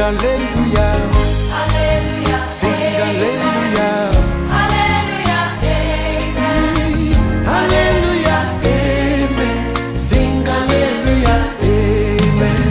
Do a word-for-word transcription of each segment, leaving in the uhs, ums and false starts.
hallelujah. Hallelujah. Sing hallelujah. Hallelujah. Amen. Hallelujah. Amen. Sing hallelujah. Amen.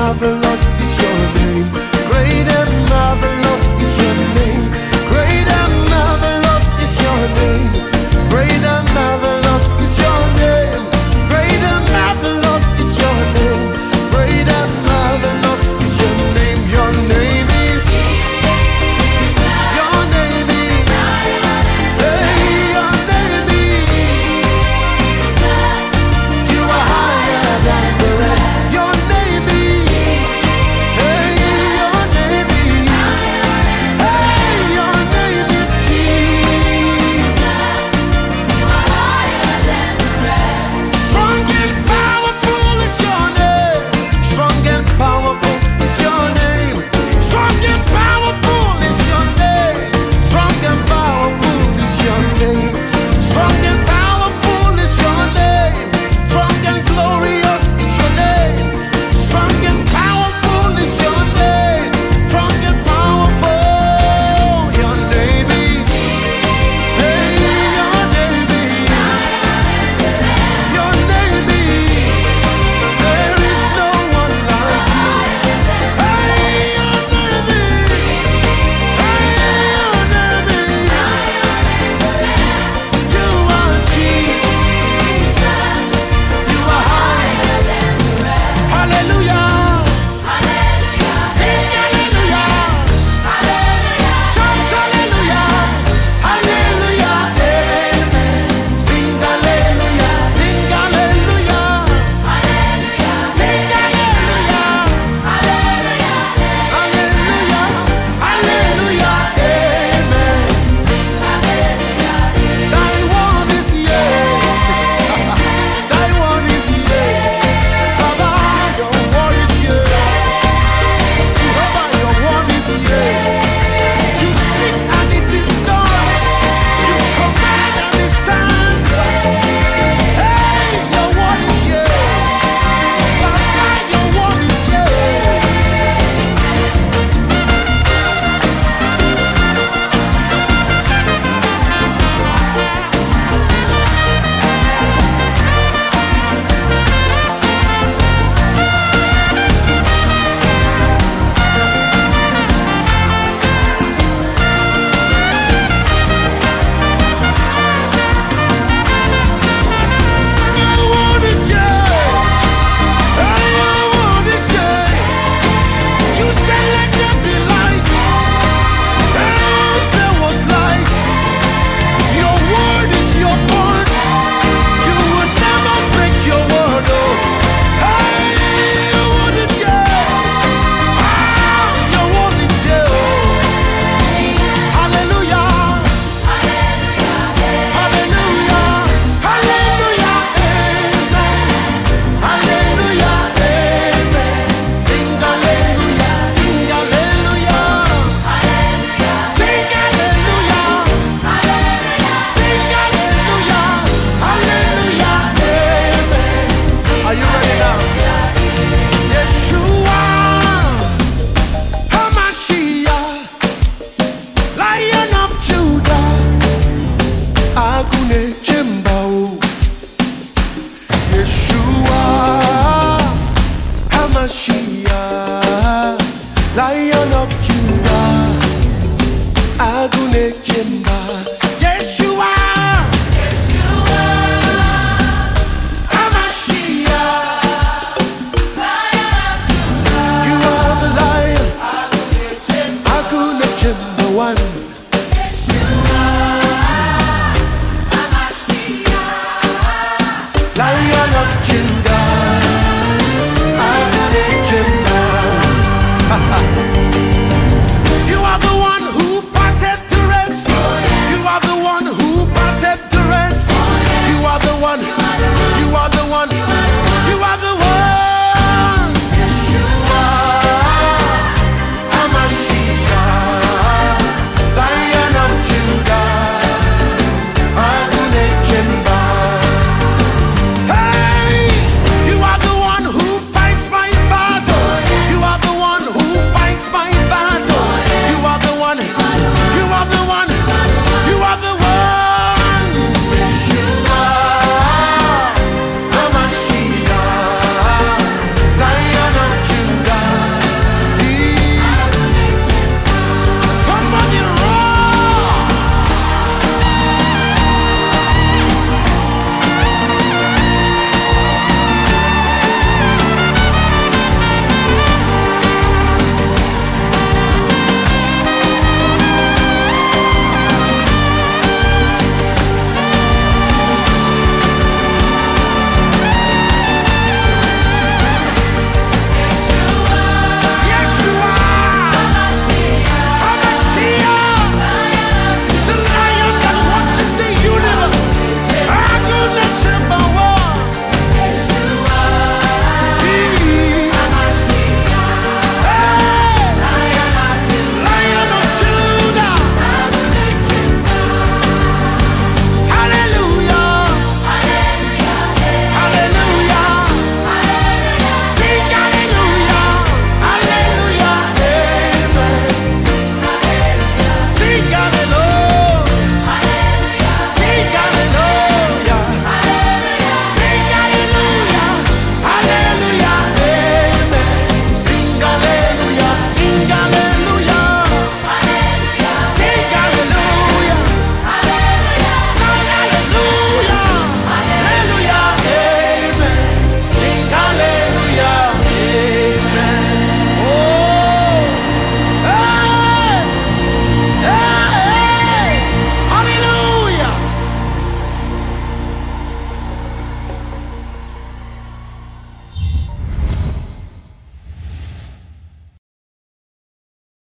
marvelous is your name. Great and marvelous is your name. Great and marvelous is your name. Great and marvelous is your name. Great and marvelous is your name. Great and marvelous is your name. Your name is. Your name is. Hey, your name is. You are higher than the rest. Your name is. Hey, your name is. Hey, your name is Jesus. Strong and powerful is your name. Strong and powerful is your name. Strong and powerful is your name. Strong and powerful is your name. Strong and powerful is your name. Strong and glorious is your name. Strong and powerful is your name. Strong and powerful. Your name is. Hey, your name is. Your name is. There is no one like you. Hey, your name is. Hey, your name is. You are Jesus. You are high. Hallelujah. Sing hallelujah. Shout hallelujah. Hallelujah. Amen. Sing hallelujah. Sing hallelujah. Sing hallelujah. Hallelujah. Hallelujah. Amen. Thy word is yea. Thy word is yea. Baba, your word is yea. Jehovah, your word is yea. You speak and it is done. You command and it stands. Hey, your word is yea. Baba, your word is yea. Your word is yea. Hey, your word is yea. You said let there be light. And there was light. Your word is your word. You will never break your word, oh. Hey, your word is yea. Ah, your word is yea, oh. Hallelujah. Hallelujah. Hallelujah. Amen. Hallelujah. Amen. Sing hallelujah. Sing hallelujah. Sing hallelujah. Sing hallelujah. Hallelujah. Amen. Are you ready now? Yeshua, HaMashiach, Lion of Judah, Agune Chembao. Yeshua, HaMashiach, Lion of Judah, Agune Chembao.